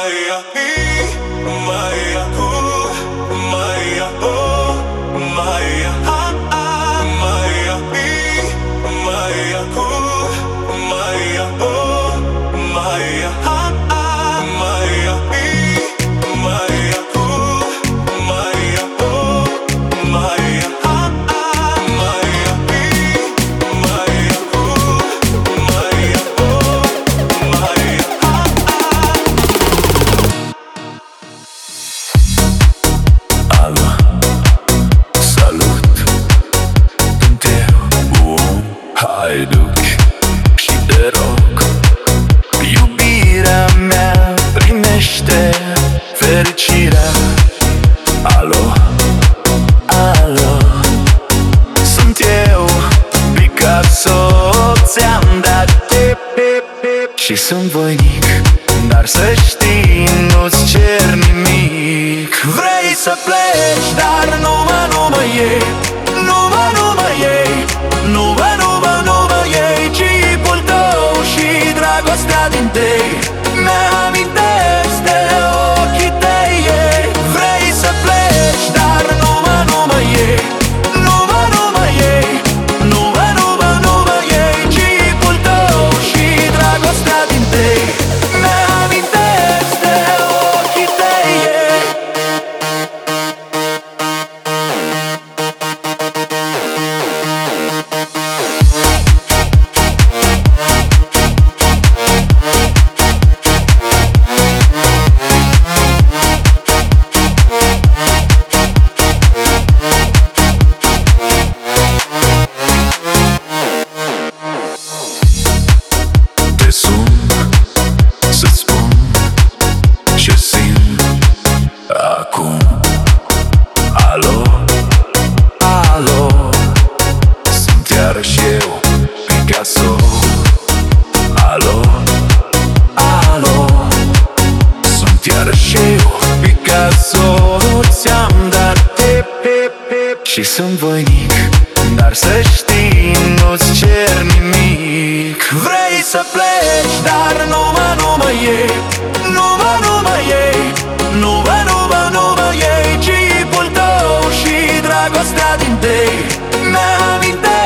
Haiduc și te rog, iubirea mea, primește fericirea. Alo, alo, sunt eu, Picasso, ți-am dat tip, și sunt voinic, dar să știi, nu-ți cer nimic. Vrei să pleci, dar nu mă iei, nu mă iei, nu mă iei. Chipul tău și dragostea din tei mi-amintesc de ochii tăi. Vrei să pleci, dar nu mă iei, nu mă iei, nu mă iei. Chipul tău și dragostea din tei mi-amintesc de ochii tăi. Te sun să-ți spun ce simt acum. Alo, alo, sunt iarăși eu, Picasso. Alo, alo, sunt iarăși eu, Picasso. Ți-am dat tip și sunt voinic, dar să știi, nu-ți cer nimic. Vrei să pleci, dar nu mă iei, nu mă iei, nu mă iei. Chipul tău și dragostea din tei mi-amintesc